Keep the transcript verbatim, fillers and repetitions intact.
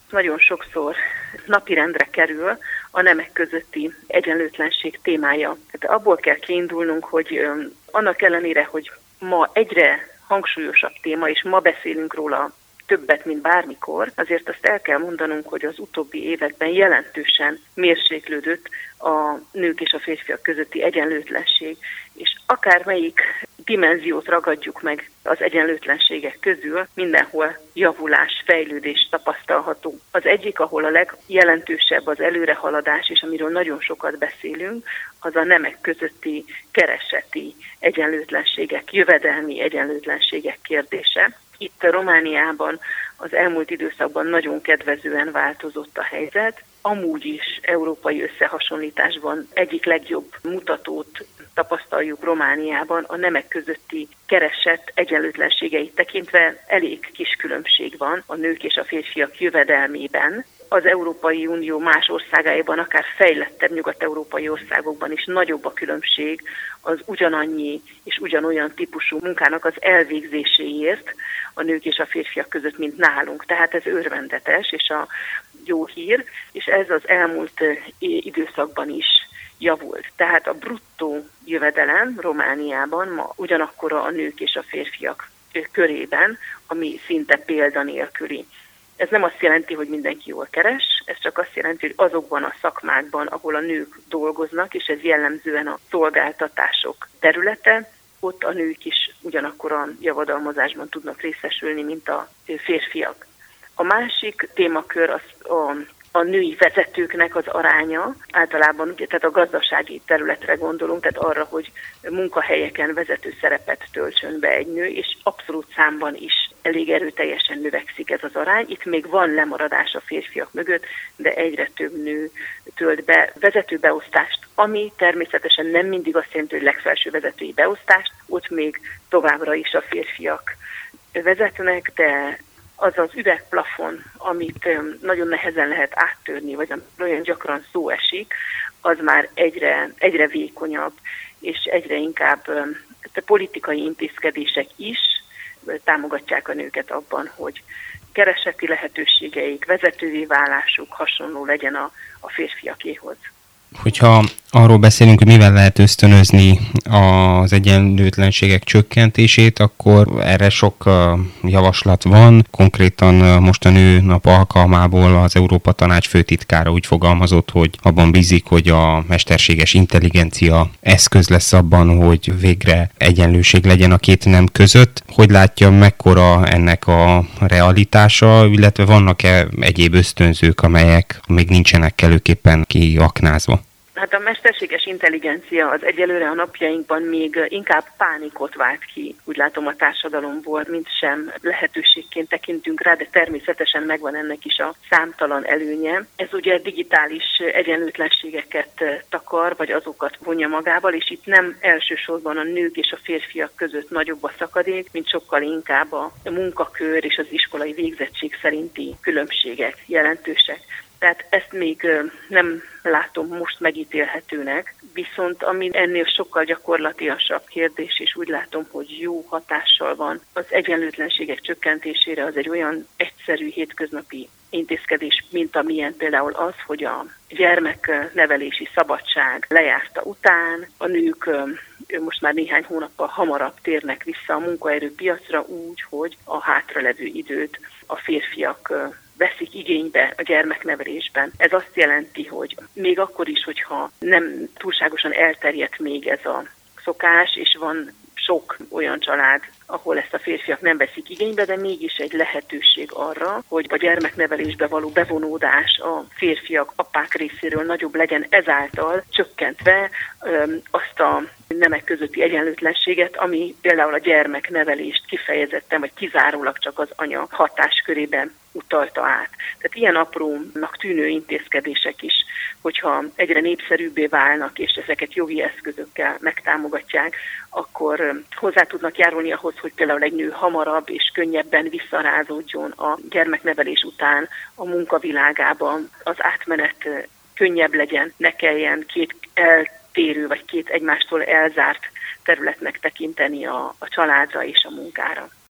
nagyon sokszor napirendre kerül a nemek közötti egyenlőtlenség témája. Tehát abból kell kiindulnunk, hogy annak ellenére, hogy ma egyre hangsúlyosabb téma, és ma beszélünk róla többet, mint bármikor, azért azt el kell mondanunk, hogy az utóbbi években jelentősen mérséklődött a nők és a férfiak közötti egyenlőtlenség, és akármelyik dimenziót ragadjuk meg az egyenlőtlenségek közül, mindenhol javulás, fejlődés tapasztalható. Az egyik, ahol a legjelentősebb az előrehaladás, és amiről nagyon sokat beszélünk, az a nemek közötti kereseti egyenlőtlenségek, jövedelmi egyenlőtlenségek kérdése. Itt a Romániában az elmúlt időszakban nagyon kedvezően változott a helyzet. Amúgy is európai összehasonlításban egyik legjobb mutatót tapasztaljuk Romániában, a nemek közötti keresett egyenlőtlenségeit tekintve elég kis különbség van a nők és a férfiak jövedelmében. Az Európai Unió más országáiban, akár fejlettebb nyugat-európai országokban is nagyobb a különbség az ugyanannyi és ugyanolyan típusú munkának az elvégzéséért a nők és a férfiak között, mint nálunk. Tehát ez örvendetes és a jó hír, és ez az elmúlt időszakban is javult. Tehát a bruttó jövedelem Romániában ma ugyanakkora a nők és a férfiak körében, ami szinte példanélküli. Ez nem azt jelenti, hogy mindenki jól keres, ez csak azt jelenti, hogy azokban a szakmákban, ahol a nők dolgoznak, és ez jellemzően a szolgáltatások területe, ott a nők is ugyanakkor a javadalmazásban tudnak részesülni, mint a férfiak. A másik témakör az a, a női vezetőknek az aránya, általában ugye, tehát a gazdasági területre gondolunk, tehát arra, hogy munkahelyeken vezető szerepet töltsön be egy nő, és abszolút számban is elég erőteljesen növekszik ez az arány. Itt még van lemaradás a férfiak mögött, de egyre több nő tölt be vezető beosztást, ami természetesen nem mindig azt jelenti, hogy legfelső vezetői beosztást, ott még továbbra is a férfiak vezetnek, de az az üvegplafon, amit nagyon nehezen lehet áttörni, vagy olyan gyakran szó esik, az már egyre, egyre vékonyabb, és egyre inkább a politikai intézkedések is támogatják a nőket abban, hogy kereseti lehetőségeik, vezetővé válásuk hasonló legyen a, a férfiakéhoz. Hogyha arról beszélünk, hogy mivel lehet ösztönözni az egyenlőtlenségek csökkentését, akkor erre sok javaslat van. Konkrétan most a Nőnap alkalmából az Európa Tanács főtitkára úgy fogalmazott, hogy abban bízik, hogy a mesterséges intelligencia eszköz lesz abban, hogy végre egyenlőség legyen a két nem között. Hogy látja, mekkora ennek a realitása, illetve vannak-e egyéb ösztönzők, amelyek még nincsenek kellőképpen kiaknázva? Hát a mesterséges intelligencia az egyelőre a napjainkban még inkább pánikot vált ki, úgy látom a társadalomból, mint sem lehetőségként tekintünk rá, de természetesen megvan ennek is a számtalan előnye. Ez ugye digitális egyenlőtlenségeket takar, vagy azokat vonja magával, és itt nem elsősorban a nők és a férfiak között nagyobb a szakadék, mint sokkal inkább a munkakör és az iskolai végzettség szerinti különbségek jelentősek. Tehát ezt még nem látom most megítélhetőnek, viszont ami ennél sokkal gyakorlatiasabb kérdés, és úgy látom, hogy jó hatással van az egyenlőtlenségek csökkentésére, az egy olyan egyszerű hétköznapi intézkedés, mint amilyen például az, hogy a gyermeknevelési szabadság lejárta után, a nők most már néhány hónappal hamarabb térnek vissza a munkaerőpiacra úgy, hogy a hátralevő időt a férfiak veszik igénybe a gyermeknevelésben. Ez azt jelenti, hogy még akkor is, hogyha nem túlságosan elterjedt még ez a szokás, és van sok olyan család, ahol ezt a férfiak nem veszik igénybe, de mégis egy lehetőség arra, hogy a gyermeknevelésbe való bevonódás a férfiak, apák részéről nagyobb legyen, ezáltal csökkentve öm, azt a nemek közötti egyenlőtlenséget, ami például a gyermeknevelést kifejezetten, vagy kizárólag csak az anya hatáskörében utalta át. Tehát ilyen aprónak tűnő intézkedések is, hogyha egyre népszerűbbé válnak, és ezeket jogi eszközökkel megtámogatják, akkor hozzá tudnak járulni ahhoz, hogy például egy nő hamarabb és könnyebben visszarázódjon a gyermeknevelés után a munkavilágában, az átmenet könnyebb legyen, ne kelljen két eltérő vagy két egymástól elzárt területnek tekinteni a, a családra és a munkára.